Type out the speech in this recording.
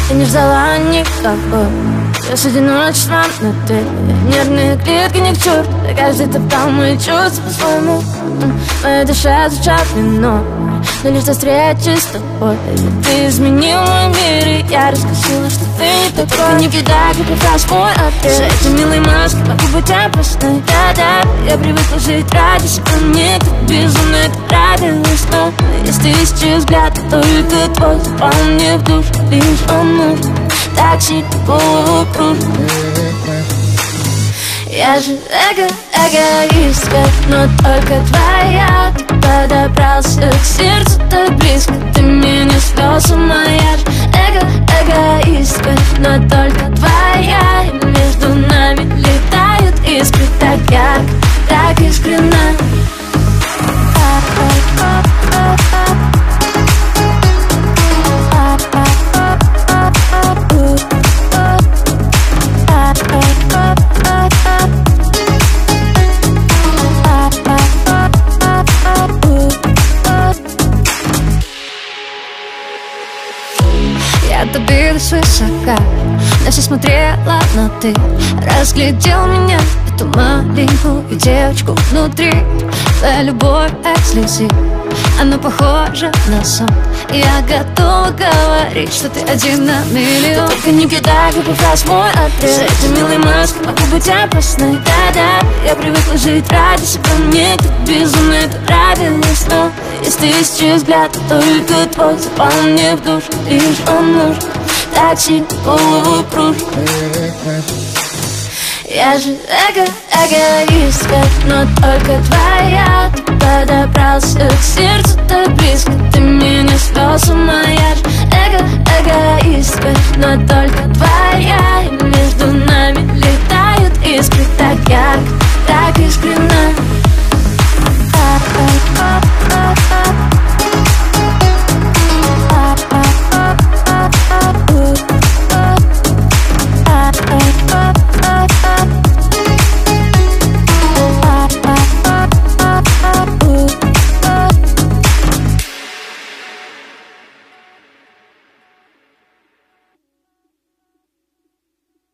Я не ждала никого, лишь одиночество, но ты нервные клетки не к черту. Каждый топтал мои чувства по-своему. Моя душа звучат вино, но лишь до встречи с тобой ты изменил мой мир, и я раскусила, что ты не такой. Ты не кидай, как раз мой ответ. За этой милой маской могу быть опасной. Да-да, я привыкла жить ради себя. Мне так безумно это нравилось, но если исчез взгляд, то только твой запал мне в душу. Лишь он нужен, так сильно голову кружит. Я же эгоистка, но только твоя. Ты подобрался к сердцу так близко, ты меня свел с ума. Я же эгоистка, но только твоя. И между нами летают искры так ярко, так искренно. Я добилась свысока, на все смотрела, но ты разглядел меня, эту маленькую девочку внутри. Твоя любовь как слезы, она похожа на сон. Я готова говорить, что ты один на миллион. Ты только не кидай, как раз мой ответ. За этой милой маской могу быть опасной. Да-да, я привыкла жить ради себя. Мне так безумно это нравилось, но если исчез взгляд, то только твой запал мне в душу. Лишь он нужен, так сильно голову кружит. Я же эгоистка, но только твоя. Ты подобрался к сердцу так близко, ты меня свел